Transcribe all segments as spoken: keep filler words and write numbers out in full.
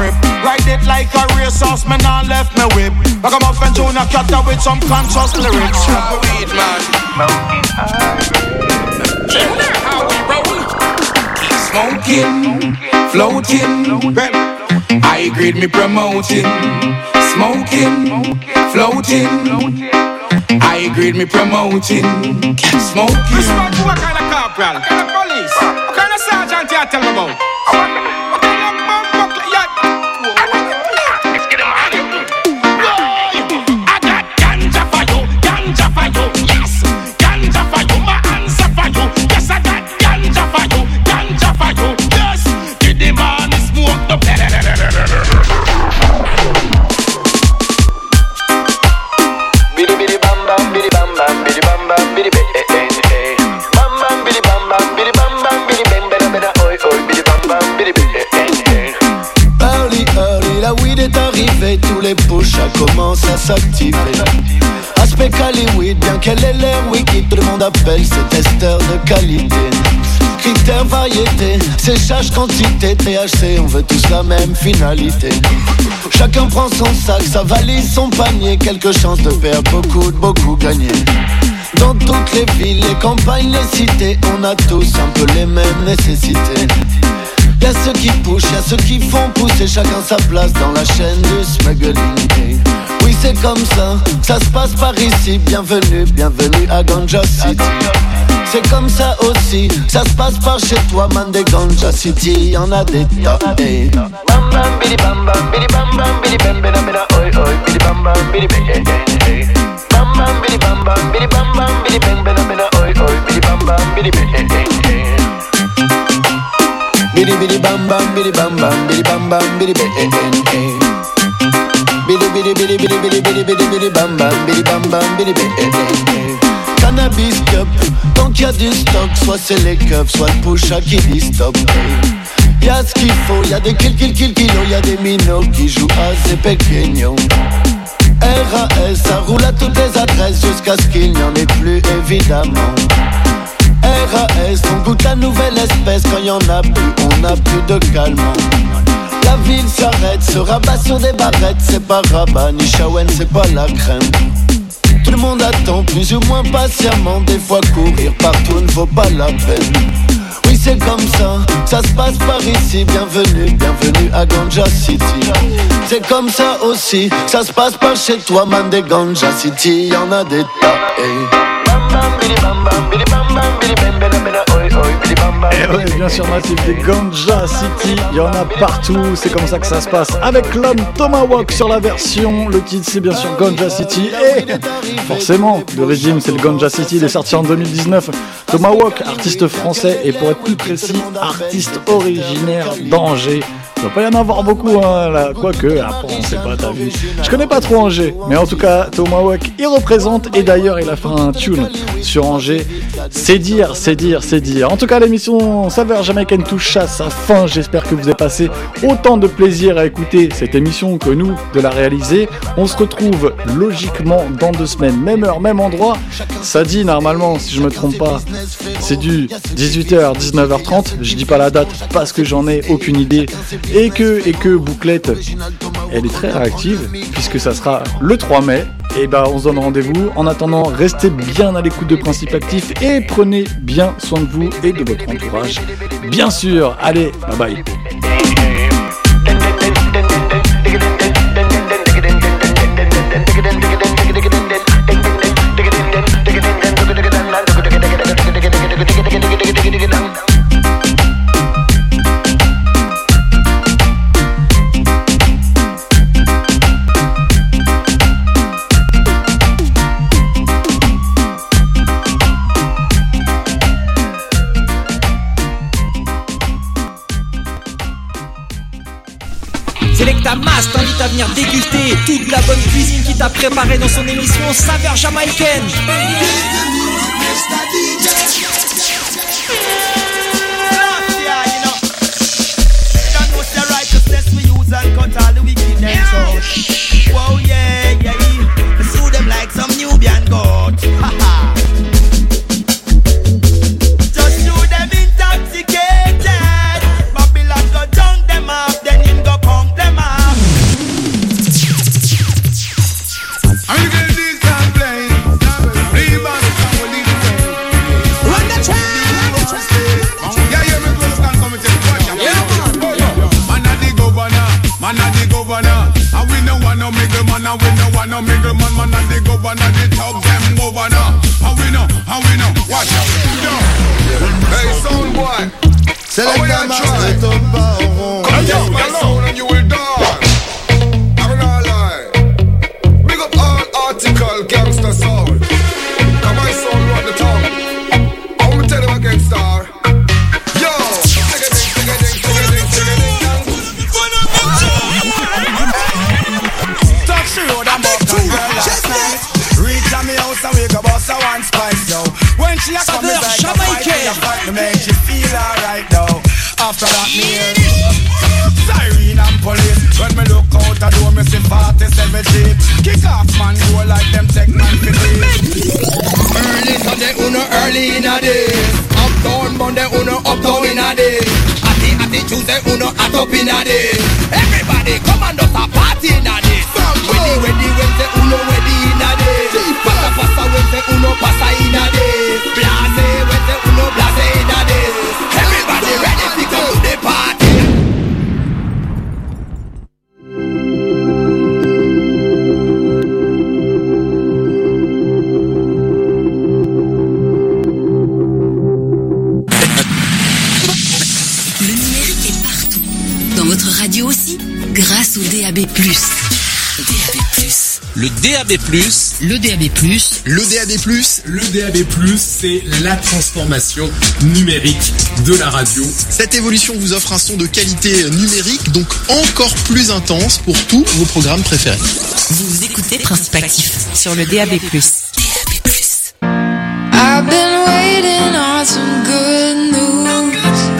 grip. Ride it like a racehorse, man, I left me whip. Like I'm off and Junior Cutter with some conscious lyrics. Weed, man. How we roll? Keep smoking, floating. I grade me promoting. Smoking, floating. I grade me promoting. Keep smoking. Respect to what kind of corporal? What kind of police? What kind of sergeant you tell me about? What kind of bump buckle? Let's get him out of here. I got ganja for you, ganja for you. Yes, ganja for you, my answer for you. Yes, I got ganja for you, ganja for you. Yes, get the man smoke the. Bidi bidi bam bam bidi bam bam bidi bam bam bidi be eh eh bam bam bidi bam bam bidi bam bam bidi bam bam bam oi oi bidi bam bam bidi be eh eh. Early early la weed est arrivée, tous les push commencent à s'activer. Aspect Cali-weed, bien qu'elle ait l'air wiki, tout le monde appelle ses testeurs de qualité. Critères variété, séchage quantité, T H C, on veut tous la même finalité. Chacun prend son sac, sa valise, son panier, quelques chances de faire beaucoup, de beaucoup gagner. Dans toutes les villes, les campagnes, les cités, on a tous un peu les mêmes nécessités. Y'a ceux qui poussent, y'a ceux qui font pousser, chacun sa place dans la chaîne du smuggling. Oui, c'est comme ça, ça se passe par ici. Bienvenue, bienvenue à Ganja City. C'est comme ça aussi, ça se passe par chez toi, man, des Ganja City, y'en a des tas. Hey. Bam bam bidi bam bam bidi bam bam bidi bam bam bam oi oi bidi bam bam bidi bam hey. Bam bam bidi bam bam bidi bam bam bidi bam bam bam oi oi bidi bam bam bidi bam hey. Bidi bidi bam bam bidi bam bam bidi bam bam bidi bam hey. Bidi bidi bidi bidi bidi bidi bidi bidi bam bam bidi bam bam bidi bam hey. Cannabis cup, tant qu'il y a du stock, soit c'est les keufs, soit le push à qui dit stop. Hey. Y'a ce qu'il faut, y'a des kill kill kill kilos, y'a des minots qui jouent à ces pequeños. R A S, ça roule à toutes les adresses jusqu'à ce qu'il n'y en ait plus évidemment. R A S, on goûte la nouvelle espèce, quand y'en a plus, on n'a plus de calmant. La ville s'arrête, se rabat sur des barrettes, c'est pas Rabat ni Shawen, c'est pas la crème. Tout le monde attend plus ou moins patiemment, des fois courir partout ne vaut pas la peine. Oui, c'est comme ça, ça se passe par ici. Bienvenue, bienvenue à Ganja City. C'est comme ça aussi, ça se passe par chez toi, man, des Ganja City, y'en a des tas. Et ouais, bien sûr, Mathilde, des Ganja City, il y en a partout, c'est comme ça que ça se passe. Avec l'homme Tomahawk sur la version, le titre c'est bien sûr Ganja City. Et forcément, le régime c'est le Ganja City, il est sorti en deux mille dix-neuf. Tomahawk, artiste français et pour être plus précis, artiste originaire d'Angers. Il ne va pas y en avoir beaucoup, hein, là. Quoique, après on sait pas, t'as vu. Je connais pas trop Angers, mais en tout cas, Tomahawk, il représente, et d'ailleurs, il a fait un tune sur Angers. C'est dire, c'est dire, c'est dire. En tout cas, l'émission Saveur Jamaïcaine touche à sa fin. J'espère que vous avez passé autant de plaisir à écouter cette émission que nous de la réaliser. On se retrouve logiquement dans deux semaines, même heure, même endroit. Ça dit, normalement, si je me trompe pas, c'est du dix-huit heures, dix-neuf heures trente. Je dis pas la date parce que j'en ai aucune idée. Et que, et que Bouclette, elle est très réactive, puisque ça sera le trois mai. Et bah on se donne rendez-vous. En attendant, restez bien à l'écoute de Principe Actif et prenez bien soin de vous et de votre entourage. Bien sûr, allez, bye bye. Selecta Mas t'invite à venir déguster toute la bonne cuisine qu'il t'a préparée dans son émission Saveur Jamaïcaine. Them want no middle man, and we no want no middle man. Man and the governor, the top them governor. How we know, how we know, watch out. Hey, sound boy. Select the master, top baron. Come down, my sound and you will die. I'm not lie. Big up all article, gangster sound. Come on, sound run the town. I'm gonna tell them again, star. Yo, take it, take it, take it, take it, take it. Touch the road and walk on girl last night. Reach on me house and we go bust a one spice, yo. When she a come, it's like a fight, me a fight, me make she feel alright, though. After that, me hear siren and police. When me look out the door, me see forty-seven jeep. Kick off, man, go like them tech man for this. Early Sunday, uno early in a day. Uptown Monday, uno uptown in a day. Atty, atty Tuesday, uno at up in a day. Everybody come and just a party in a day. Ready, ready, Wednesday, uno ready in a day. Passa, passa, Wednesday, uno passa in a day. Blase, Wednesday, uno blase in a day. Everybody ready to go to the party. Le numérique est partout. Dans votre radio aussi, grâce au D A B plus. D A B plus. Le D A B plus, Le D A B plus. le D A B plus, le D A B plus, c'est la transformation numérique de la radio. Cette évolution vous offre un son de qualité numérique, donc encore plus intense pour tous vos programmes préférés. Vous écoutez Principe Actif sur le D A B plus. D A B plus. I've been waiting on some good news,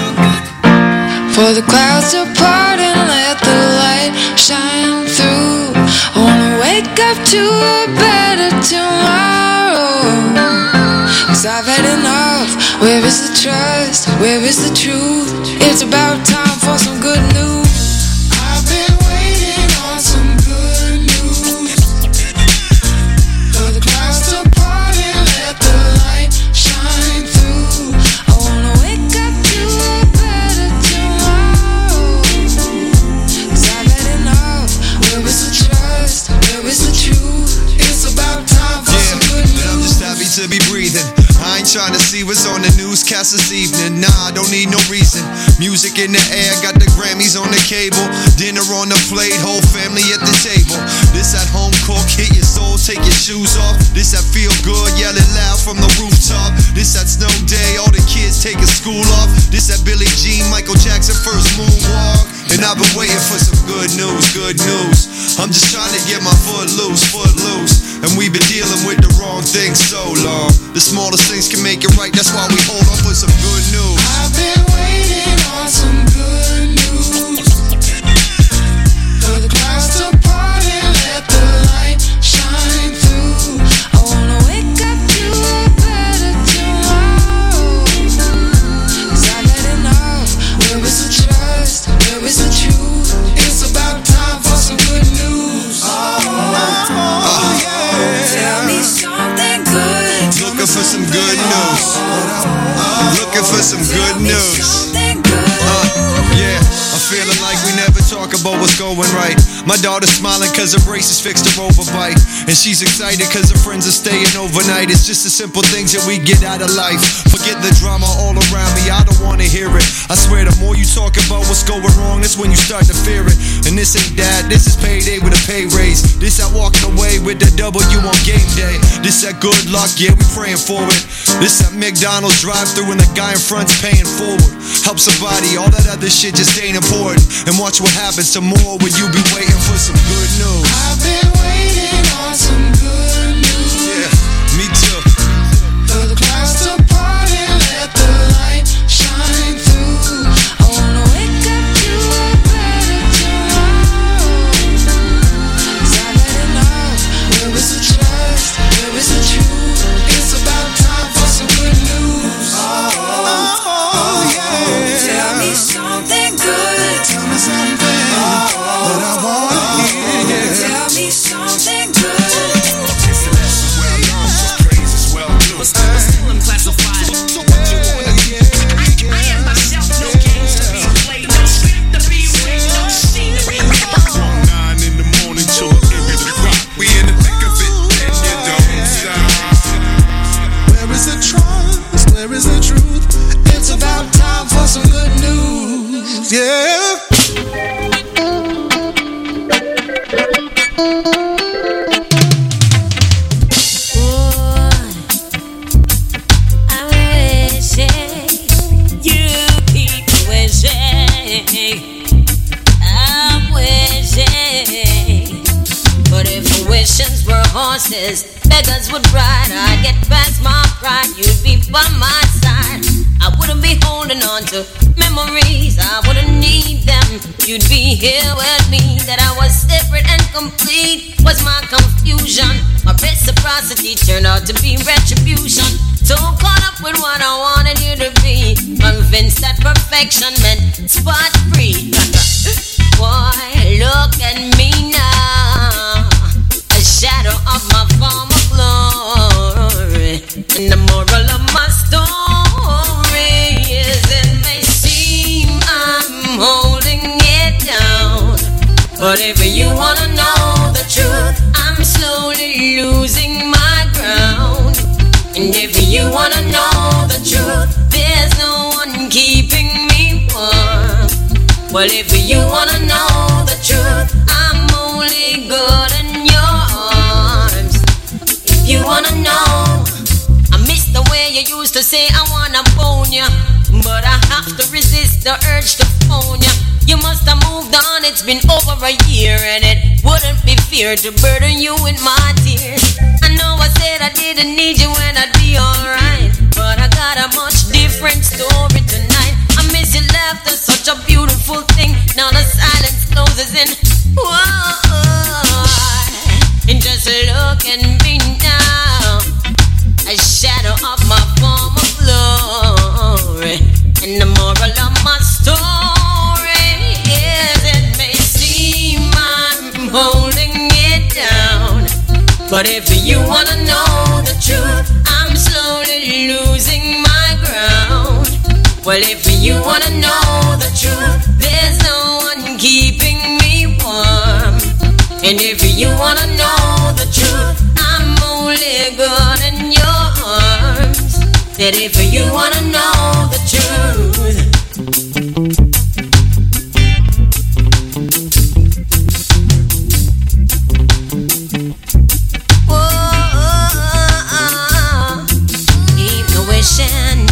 for the clouds to part and let the light shine through. I wanna wake up to a better tomorrow, 'cause I've had enough. Where is the trust? Where is the truth? It's about time for some good news. I've been waiting on some good news, for the clouds to part and let the light shine through. I wanna wake up to a better tomorrow, 'cause I've had enough. Where is the trust? Where is the truth? It's about time for some good news. But I'm just happy to be breathing. I ain't trying to see what's on the newscast this evening. Nah, I don't need no reason. Music in the air, got the Grammys on the cable. Dinner on the plate, whole family at the table. This at home cook, hit your soul, take your shoes off. This that feel good, yelling loud from the rooftop. This that snow day, all the kids taking school off. This that Billie Jean, Michael Jackson first moonwalk. And I've been waiting for some good news, good news. I'm just trying to get my foot loose, foot loose. And we've been dealing with the wrong things so long. The smallest things can make it right, that's why we hold on for some good news. I've been waiting on some good news, for the clouds to part and let the light shine through. I wanna wake up to a better tomorrow, 'cause I've had enough. Where is the trust? Where is the truth? It's about time for some good news. Oh, oh yeah. Tell me something good. Looking for some good news. Looking for some good news. Uh, yeah, I'm feeling like we never talk about what's going right. My daughter's smiling cause her braces fixed her overbite. And she's excited cause her friends are staying overnight. It's just the simple things that we get out of life. Forget the drama all around me, I don't wanna hear it. I swear the more you talk about what's going wrong, that's when you start to fear it. And this ain't that, this is payday with a pay raise. This that walking away with the W on game day. This that good luck, yeah, we praying for it. This that McDonald's drive-thru and the guy in front's paying forward. Help somebody, all that other shit just ain't important. And watch what happens tomorrow when you be waiting for some good news. I've been waiting on some good news. Yeah, me too. For the clouds to part and let the light shine through. I wanna wake up to a better tomorrow, 'cause I've had enough. Where is the trust? Where is the truth? It's about time for some good news. Oh, oh, oh yeah. Tell me something good. Tell me something. Oh, oh, oh, I wanna hear. Yeah. Tell me something good. Beggars would ride, I'd get past my pride. You'd be by my side. I wouldn't be holding on to memories, I wouldn't need them. You'd be here with me, that I was separate and complete. Was my confusion, my reciprocity turned out to be retribution. So caught up with what I wanted you to be, convinced that perfection meant spot free. Boy, look at me now, a shadow of my former glory, and the moral of my story is it may seem I'm holding it down, but if you wanna know the truth, I'm slowly losing my ground. And if you wanna know the truth, there's no one keeping me warm. Well, if you wanna know the truth, I'm only good in your arms. If you wanna know, I miss the way you used to say I wanna bone ya, but I have to resist the urge to phone ya. You must have moved on, it's been over a year, and it wouldn't be fair to burden you with my tears. I know I said I didn't need you and I'd be alright, but I got a much different story tonight. I miss your laughter, such a beautiful thing. Now the silence closes in. Whoa, and just look at me now, a shadow of my former glory, and the moral of my story is it may seem I'm holding it down, but if you wanna know the truth, I'm slowly losing my ground. Well, if you wanna know the truth, there's no one keeping me warm. And if you wanna know the truth, I'm only good in your arms. That if you wanna know the truth, whoa, keep the wishing.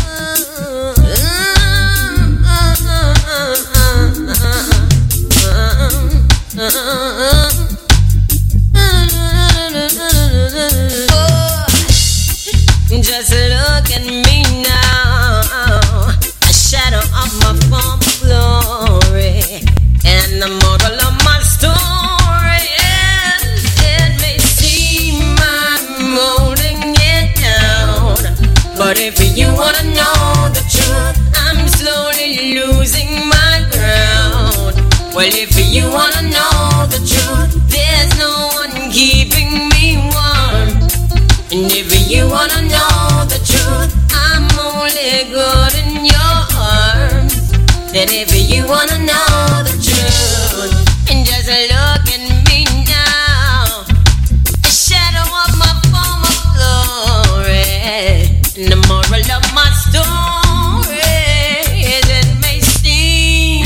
Just look at me now, a shadow of my former glory, and the moral of my story is it may seem I'm holding it down, but if you wanna know the truth, I'm slowly losing my ground. Well, if you wanna know the truth, there's no one keeping me warm. And if you wanna know the truth, I'm only good in your arms. And if you wanna know the truth, and just look at me now, a shadow of my former glory, and the moral of my story is it may seem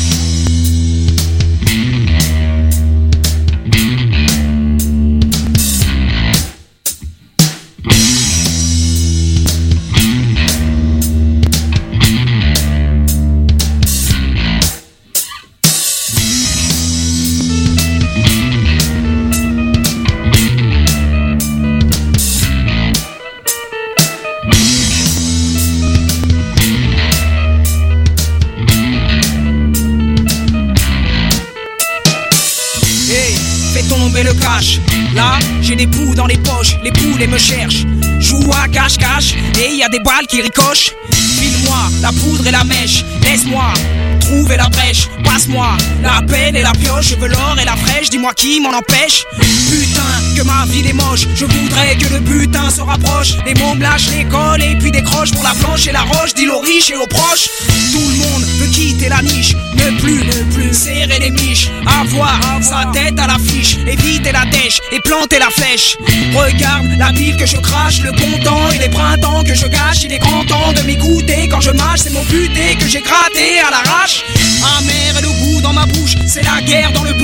le cash. Là, j'ai des poux dans les poches, les poulets me cherchent. Joue à cache-cache, et y a des balles qui ricochent. File-moi la poudre et la mèche, laisse-moi trouver la brèche. Passe-moi la pelle et la pioche, je veux l'or et la fraîche, dis-moi qui m'en empêche. Putain, que ma ville est moche, je voudrais que le butin se rapproche. Les mots me lâchent l'école et puis décrochent pour la planche et la roche, dis aux riches et aux proches. Tout le monde veut quitter la niche, ne plus, ne plus serrer les miches. Avoir sa tête à l'affiche, éviter la dèche et planter la flèche. Regarde la bile que je crache, le bon temps et les printemps que je gâche. Il est grand temps de m'écouter quand je mâche, c'est mon buté que j'ai gratté à l'arrache. Amer et le goût dans ma bouche, c'est la guerre dans le bunker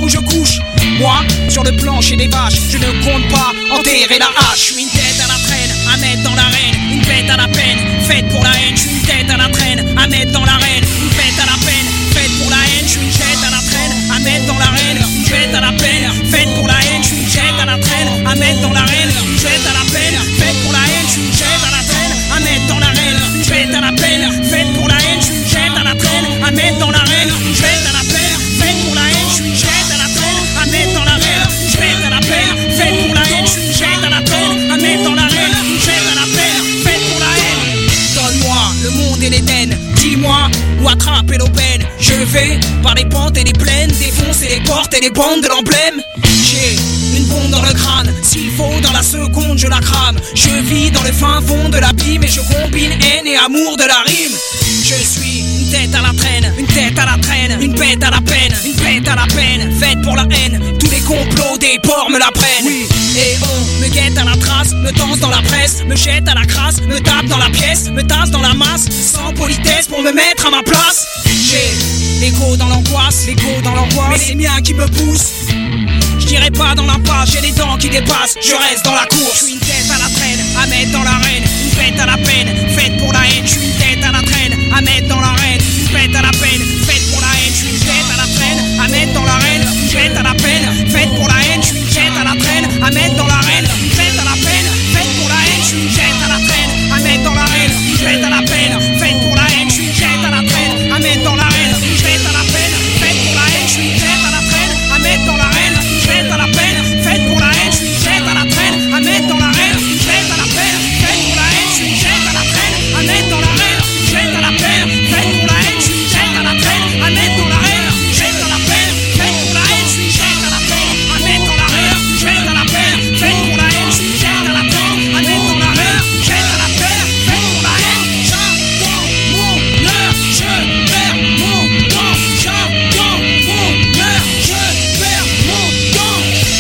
où je couche. Moi, sur le plancher des vaches, je ne compte pas enterrer la hache. Je suis une tête à la traîne, à mettre dans l'arène, une bête à la peine, faite pour la haine. Je suis une tête à la traîne, à mettre dans l'arène, une bête à la peine, faite pour la haine. Je suis une tête à la traîne, à mettre dans l'arène, une bête à la peine, faite pour la haine. Je suis une tête à la traîne, à mettre dans l'arène, une bête à la peine, faite pour la haine. Je suis une tête à la traîne, à mettre dans l'arène, une bête à la peine, faite pour la haine. Je suis une tête à la traîne, à mettre dans l'arène, une bête à la peine, faite pour la haine. Je suis une tête à la traîne, à mettre dans l'arène, une bête à la peine, faite pour la haine. Je suis une tête à la traîne, à mettre dans l'arène, une bête à la peine, faite pour la haine. Donne-moi le monde et l'Éden, dis-moi où attraper l'aubaine. Je vais par les pentes et les plaines, défoncer les portes et les bandes de l'emblème. J'ai une bombe dans le crâne, s'il faut dans la seconde je la crame. Je vis dans le fin fond de l'abîme et je combine haine et amour de la rime. Je suis une tête à la traîne, une tête à la traîne, une bête à la peine, une bête à la peine, faite pour la haine. Tous les complots des porcs me la prennent. Oui. Et on me guette à la trace, me danse dans la presse, me jette à la crasse, me tape dans la pièce, me tasse dans la masse, sans politesse pour me mettre à ma place. J'ai l'écho dans l'angoisse, l'écho dans l'angoisse, mais c'est mien qui me pousse. Je dirais pas dans l'impasse, j'ai les dents qui dépassent, je reste dans la course. Je suis une tête à la traîne, à mettre dans l'arène, une bête à la peine, faite pour la haine. Je suis une tête à la traîne, à mettre dans l'arène, une bête à la peine, faite pour la haine. Je suis une tête à la traîne, à mettre dans l'arène, une bête à la peine, faite pour la haine. Je suis une tête à la traîne, à mettre dans l'arène, une bête à la peine, faite pour la haine. Je suis une tête à la traîne, à mettre dans l'arène, une bête à la peine, faite pour la haine. Je suis une tête à la traîne, à mettre dans l'arène, une bête à la peine, faite pour la haine. Je suis une tête à la traîne, à mettre dans l'arène, une bête à la peine, faite pour la haine. Je suis une tête à la traîne, à mettre dans l'arène, une bête à la peine, faite pour la haine. Je suis une tête à la traîne, à mettre dans l'arène, une bête à la peine, faite pour la haine. Je suis une tête à la traîne, à mettre dans l'arène, une bête à la peine, faite pour la haine. Je suis une tête à la traîne, à mettre dans l'arène, une bête à la peine, faite pour la haine. Je suis une tête à la traîne, à mettre dans l'arène, une bête à la peine, faite pour la haine. J'attends mon heure, je perds mon temps. J'attends mon heure, je perds mon temps.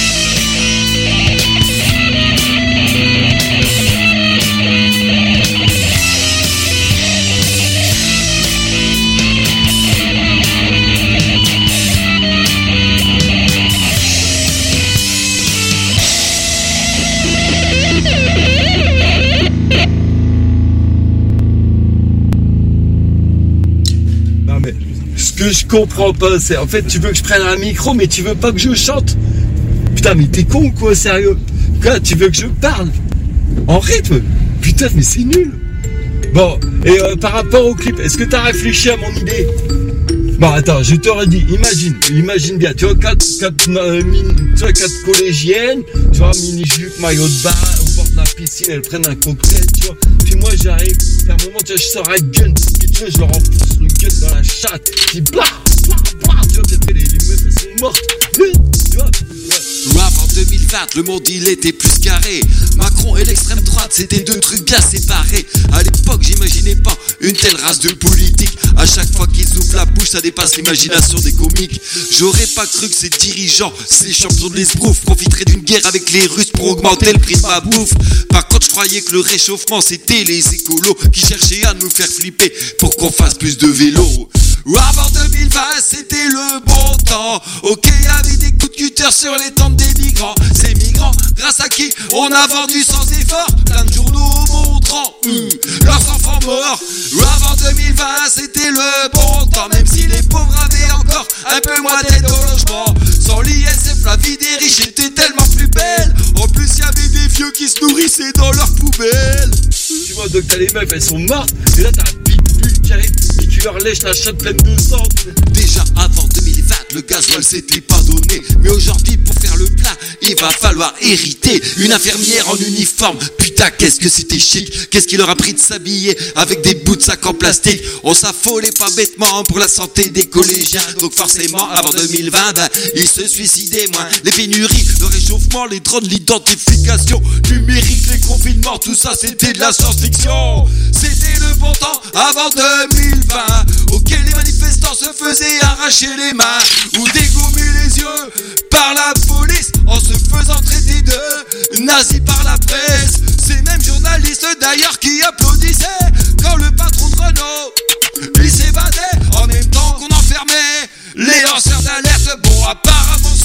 Non mais, ce que je comprends pas, c'est en fait tu veux que je prenne un micro mais tu veux pas que je chante. Putain mais t'es con ou quoi, sérieux? Quoi, tu veux que je parle en rythme? Putain mais c'est nul. Bon, et euh, par rapport au clip, est-ce que t'as réfléchi à mon idée? Bon attends, je te redis, imagine, imagine bien, tu vois quatre, quatre, euh, mini, tu vois, quatre collégiennes, tu vois, mini-jupe, maillot de bain, au bord de la piscine, elles prennent un cocktail, tu vois, puis moi j'arrive, à un moment, tu vois, je sors un gun, puis tu vois, je leur enfonce le gun dans la chatte, puis blah, blah, blah, tu vois, peut-être les, les meufs, elles sont mortes, tu vois, ouais. Rap en deux mille vingt, le monde il était plus carré. Macron et l'extrême droite, c'était deux trucs bien séparés. À l'époque, j'imaginais pas une telle race de politique. À chaque fois qu'ils ouvrent la bouche, ça dépasse l'imagination des comiques. J'aurais pas cru que ces dirigeants, ces champions de l'esbrouf, profiteraient d'une guerre avec les Russes pour augmenter le prix de ma bouffe. Par contre, je croyais que le réchauffement, c'était les écolos qui cherchaient à nous faire flipper pour qu'on fasse plus de vélo. Avant deux mille vingt, c'était le bon temps. Ok, y'avait des coups de cutter sur les tentes des migrants. Ces migrants, grâce à qui on a vendu sans effort plein de journaux montrant hum, leurs enfants morts. Avant deux mille vingt, c'était le bon temps. Même si les pauvres avaient encore un peu moins d'aide au logement. Sans l'I S F, la vie des riches était tellement plus belle. En plus, y'avait des vieux qui se nourrissaient dans leurs poubelles. Tu vois, donc t'as les meufs, elles sont mortes, et là t'as un pitbull qui arrive et qui leur lèche la chatte pleine de sang. Déjà avant deux mille vingt, le gasoil s'était pas donné. Mais aujourd'hui, pour faire le plein, il va falloir hériter une infirmière en uniforme. Putain, qu'est-ce que c'était chic. Qu'est-ce qui leur a pris de s'habiller avec des bouts de sac en plastique. On s'affolait pas bêtement pour la santé des collégiens. Donc forcément, avant deux mille vingt, ben, ils se suicidaient moins. Les pénuries, le réchauffement, les drones, l'identification numérique, les confinements, tout ça c'était de la science-fiction. C'était le bon temps avant deux mille vingt. Ok, les manifestants se faisaient arracher les mains ou dégommer les yeux par la police en se faisant traiter de nazis par la presse. Ces mêmes journalistes d'ailleurs qui applaudissaient quand le patron de Renault il s'évadait en même temps qu'on enfermait les lanceurs d'alerte. Bon, apparemment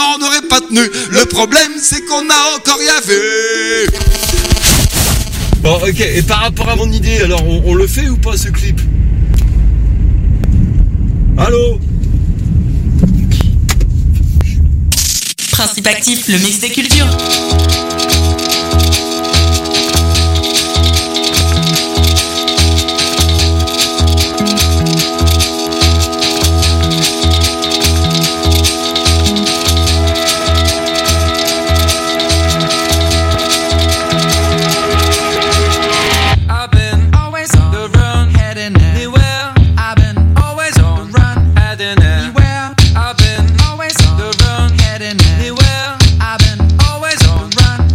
on n'aurait pas tenu. Le problème, c'est qu'on a encore rien vu. Bon, ok, et par rapport à mon idée, alors on, on le fait ou pas ce clip? Allô? Principe actif, le mix des cultures. I've been always on the run, heading anywhere. I've been always on the run.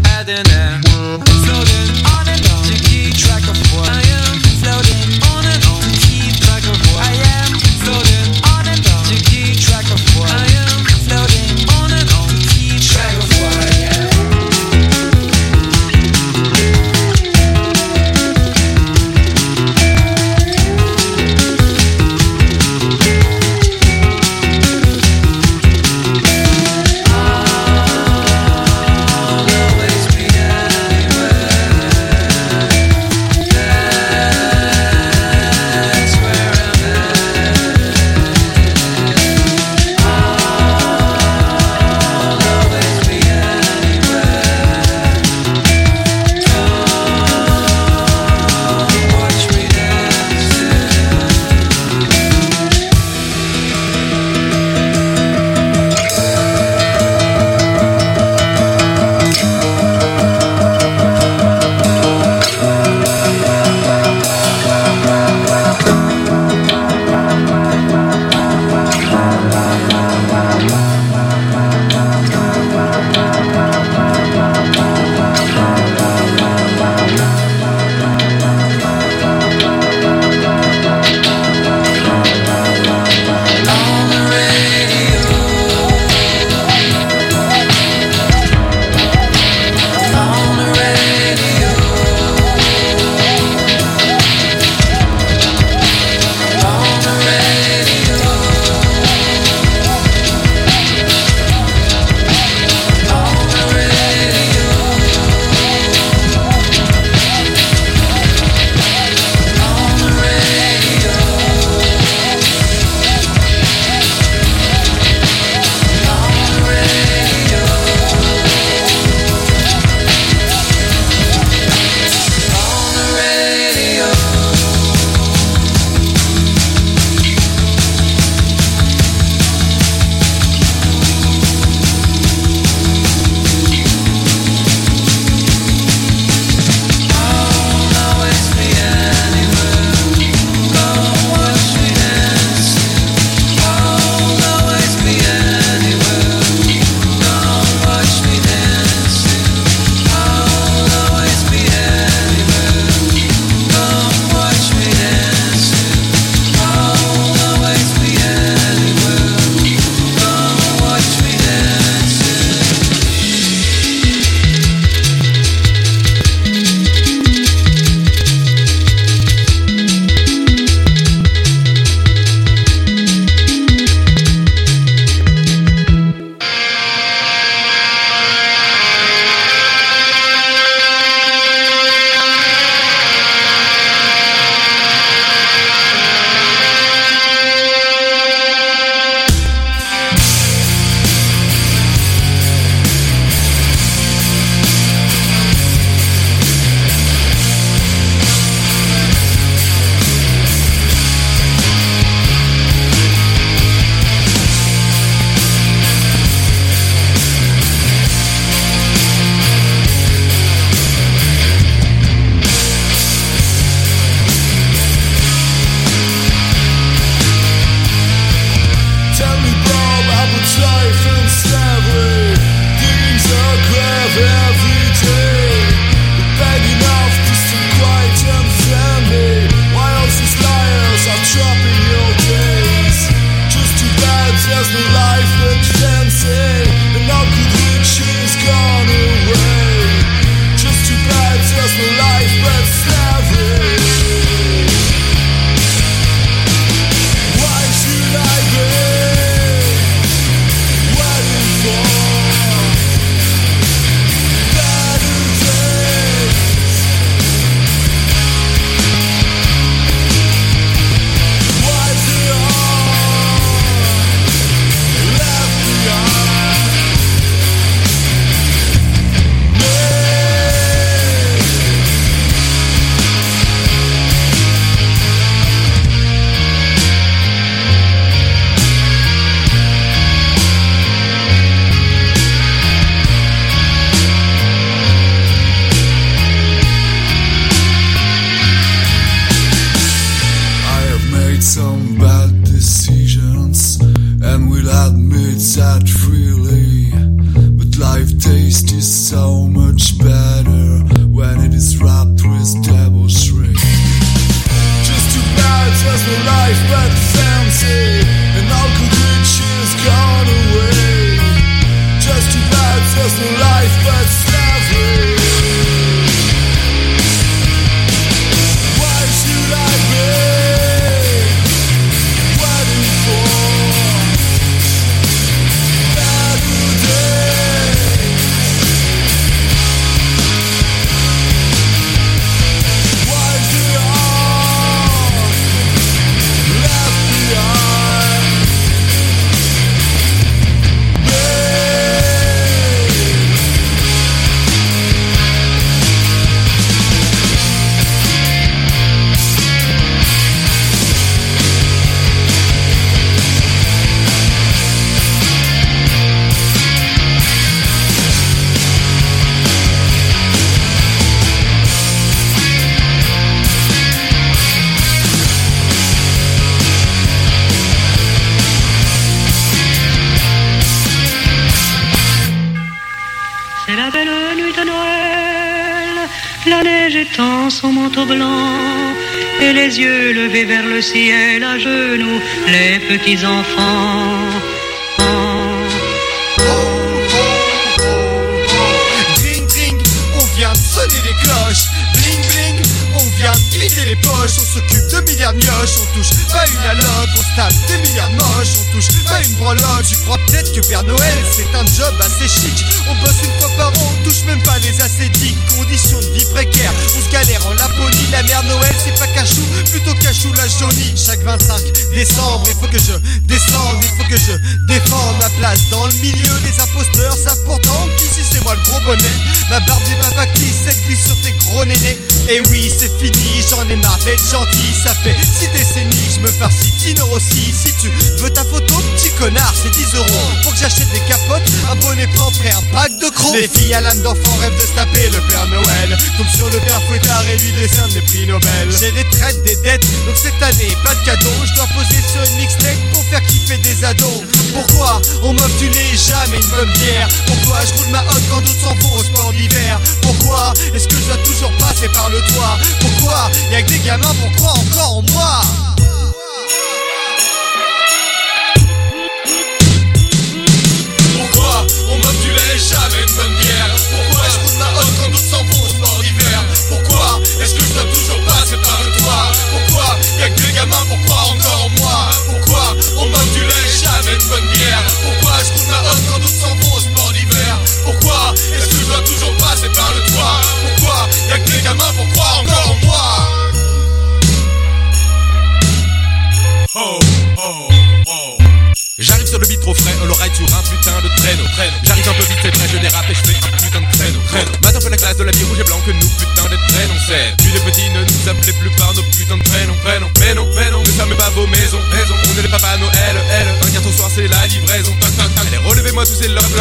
La neige étend son manteau blanc et les yeux levés vers le ciel à genoux, les petits enfants. Dring dring, on vient de sonner les cloches. Bling bling, on vient de vider les poches. On s'occupe de milliards de mioches, on touche pas une alloc. On se tape des milliards de moches, on touche pas une breloque. Tu crois peut-être que Père Noël c'est un job assez chic. On bosse une fois par an, on touche même pas les ascétiques. Conditions de vie précaires, on se galère en Laponie. La mère Noël c'est pas Cachou, plutôt Cachou la jaunie. Chaque vingt-cinq décembre, il faut que je descende, il faut que je défende ma place dans le milieu. Les imposteurs savent pourtant qu'ici c'est moi le gros bonnet. Ma barbe n'est pas factice, elle glisse sur tes gros nénés. Et oui c'est fini, j'en ai marre d'être gentil. Ça fait six décennies que je me farcis Tino Rossi. Si tu veux ta photo, petit connard, c'est dix euros. Pour que j'achète des capotes, un bonnet propre et un pack de crocs. Les filles à l'âme d'enfant rêvent de se taper le Père Noël. Comme sur le Père Fouettard et lui décerne des prix Nobel. J'ai des traites, des dettes, donc cette année pas de cadeau. Je dois poser sur une mixtape pour faire kiffer des ados. Pourquoi on m'offre du lait, jamais une bonne bière? Pourquoi je roule ma hotte quand d'autres s'en vont au sport d'hiver? Pourquoi est-ce que je dois toujours passer par le toit? Pourquoi y'a que des gamins pour croire encore en moi? Pourquoi on m'offre du lait, jamais une bonne bière? Pourquoi je roule ma hotte quand d'autres s'en vont au sport d'hiver? Pourquoi est-ce que je dois toujours passer par le toit? Pourquoi y'a que des gamins pour croire encore en moi? Pourquoi on m'offre du lait, jamais une bonne bière? Pourquoi je roule ma hotte quand d'autres s'en vont au sport d'hiver? Pourquoi est-ce que je dois toujours passer par le toit? Pourquoi y'a que des gamins pour croire encore en moi? Oh, oh, oh. J'arrive sur le beat trop frais, on l'oreille sur un putain de traîneau, traîneau. J'arrive un peu vite, c'est vrai, je dérape et je fais un putain de traîneau, traîneau. Matin peu la classe de la vie rouge et blanc que nous, putain d'être traînons, c'est. Puis les petits ne nous appelaient plus par nos putains de prénoms, prénoms. Mais non, mais non, ne fermez pas vos maisons, maisons. On est les papas Noël, elle. Un gâteau soir, c'est la livraison. Allez, relevez-moi tous ces leurs